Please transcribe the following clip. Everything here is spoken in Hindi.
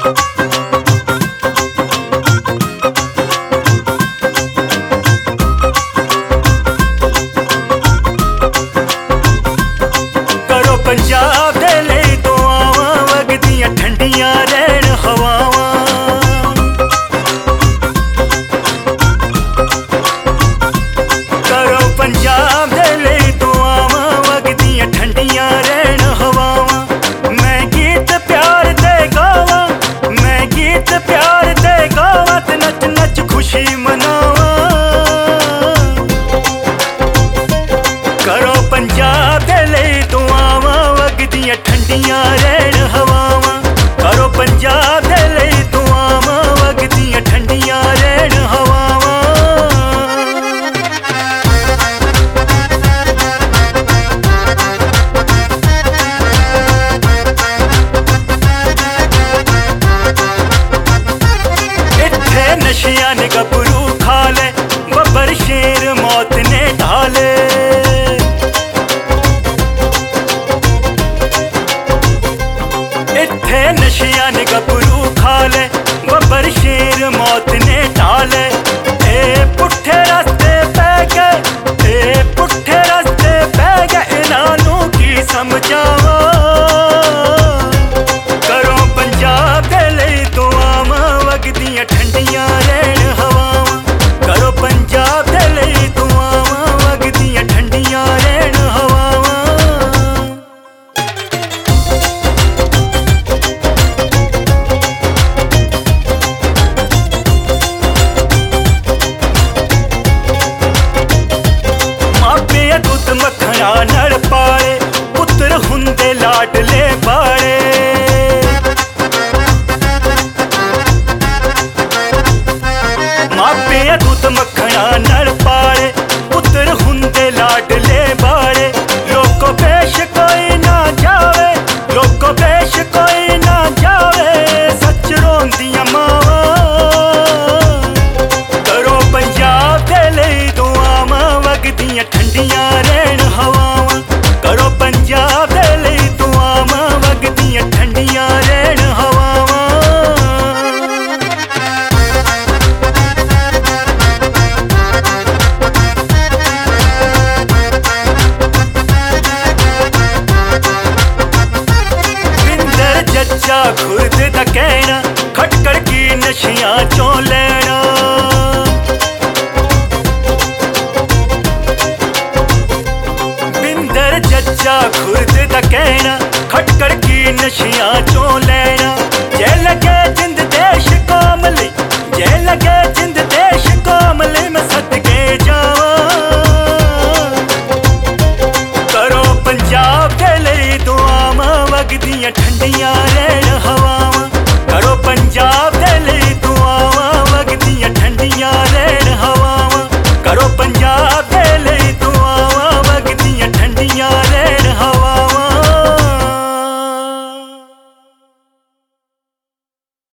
पंजाब दे लई दुआवां वगदियां ठंडियां रहन हवावां। करो पंजाब दे लई दुआवां वगदियां ठंडियां रहन हवावां। मैं गीत प्यार दे गावां, मैं गीत प्यार दे गावां ते नच नच खुशी मनावां। करो पंजाब दे लई दुआवां वगदियां ठंडियां रहन हवावां। करो पंजाब दे लई दुआवां वगदियां ठंडियां रहन हवावां। इत्थे नशियां ने गभरू खा ले, बब्बर शेर मौत ने ढाले। इत्थे नशियां ने गभरू खा ले, बब्बर शेर मौत ने ढाले। ए पुट्ठे रस्ते पै गए, ए पुट्ठे रस्ते पै गए, इन्हां नूं की समझावां। करो पंजाब दे लई दुआवां वगदियां ठंडियां रहन हवावां। करो पंजाब दे लई दुआवां वगदियां ठंडियां रहन हवावां। दुध मक्खना नड़ पाए, पुत्र हुंदे लाडले बाड़े। मापे दुध मक्खना नड़ पाए, पुत्र हुंदे लाडले बाड़े। लोको पेश कोई ना जावे, लोको पेश कोई ना जावे, सच रोंदियां मावां। करो पंजाब दे लई दुआवां वगदियां ठंडियां रहन हवावां। करो पंजाब दे लई दुआवां वगदियां ठंडियां रहन हवावां। बिंदर जज्जा खुर्द दा कहना, खटकड़ की नशियां चों लैना। जज्जा खुर्द दा कहना, खटकड़ की नशियां चों लैना। जे लगे जिंद देश कौम लई, जे लगे जिंद देश कौम लई, मैं सदके जावां। करो पंजाब दे लई दुआवां वगदियां ठंडियां